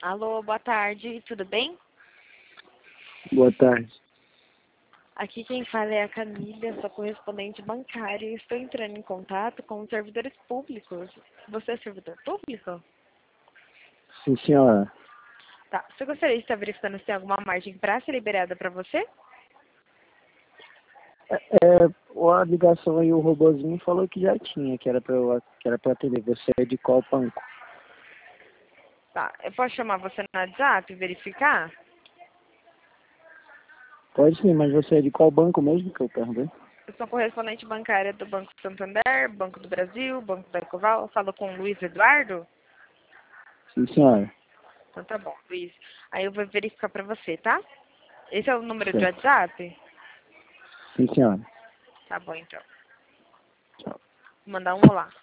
Alô, boa tarde, tudo bem? Boa tarde. Aqui quem fala é a Camila, sua correspondente bancária. Estou entrando em contato com os servidores públicos. Você é servidor público? Sim, senhora. Tá. Você gostaria de estar verificando se tem alguma margem para ser liberada para você? A ligação aí, o robozinho falou que já tinha, que era pra atender. Você é de qual banco? Tá. Eu posso chamar você no WhatsApp e verificar? Pode sim, mas você é de qual banco mesmo que eu perguntei? Eu sou correspondente bancária do Banco Santander, Banco do Brasil, Banco da Ecoval. Eu falo com o Luiz Eduardo? Sim, senhora. Então tá bom, Luiz. Aí eu vou verificar para você, tá? Esse é o número de Certo. WhatsApp? Sim, senhora. Tá bom, então. Tchau. Vou mandar um olá.